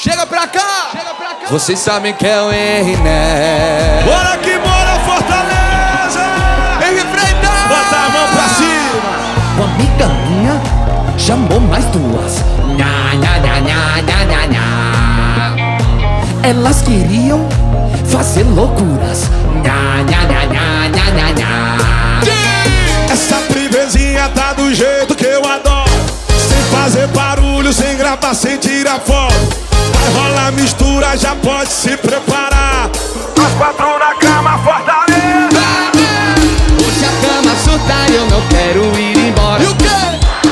Chega pra cá, chega pra cá. Vocês sabem que é o Henry, né? Bora que bora, Fortaleza! Henry Freitas! Bota a mão pra cima! Uma amiga minha chamou mais duas. Nha, nha, nha, nha, nha, nha, nha. Elas queriam fazer loucuras. Nha, nha, nha, nha, nha, nha, nha. Essa privezinha tá do jeito que eu adoro. Sem fazer barulho, sem gravar, sem tirar foto. Vai rolar mistura, já pode se preparar. As quatro na cama, Fortaleza. Hoje a cama surta e eu não quero ir embora. E o quê?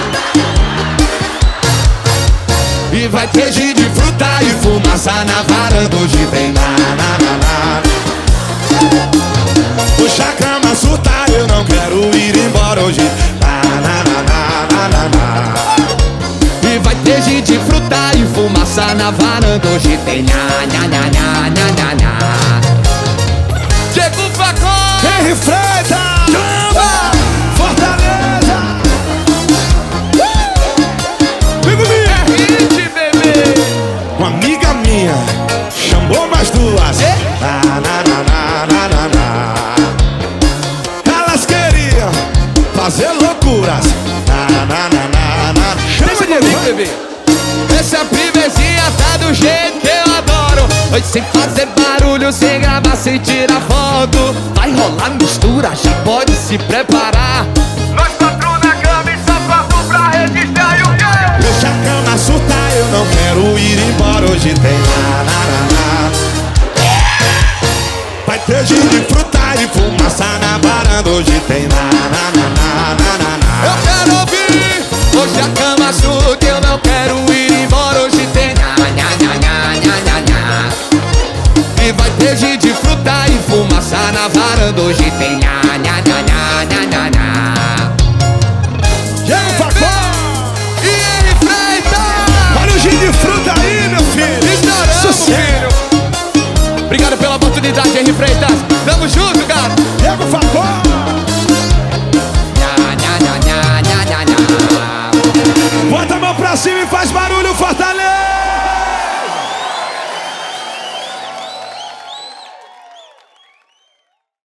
E vai ter gin de fruta e fumaça na varanda. Hoje tem na. Puxa a cama, surta, eu não quero ir embora hoje. E vai ter gin de fruta e fumaça na varanda. Hoje tem nha, nha, nha, nha, nha, nha, nha. Chega o Facão! Henry Freitas! Chama! Fortaleza! Vem comigo! É hit, bebê! Uma amiga minha chamou mais duas. Elas queriam fazer loucuras. Deixa comigo, bebê! Essa primezinha tá do jeito que eu adoro. Hoje sem fazer barulho, sem gravar, sem tirar foto. Vai rolar mistura, já pode se preparar. Nós quatro na cama e só quarto pra registrar e o quê? Deixa a cama surtar, eu não quero ir embora. Hoje tem vai ter gin de fruta e fumaça na varanda. Hoje tem Eu quero ouvir! Hoje a cama surta, eu não quero ir embora. Hoje tem nha, nha, nha, nha, nha, nha, nha. E vai ter gin de fruta e fumaça na varanda. Hoje tem nha, nha, nha, nha, nha, nha, nha. Chega o Facão! E Henry Freitas! Olha o gin de fruta aí, meu filho! Estouramos, Sucesso. filho! Obrigado pela oportunidade, Henry Freitas! Tamo junto, cara! Chega o Facão! Nha, nha, nha, nha, nha, nha, nha. Bota a mão pra cima e faz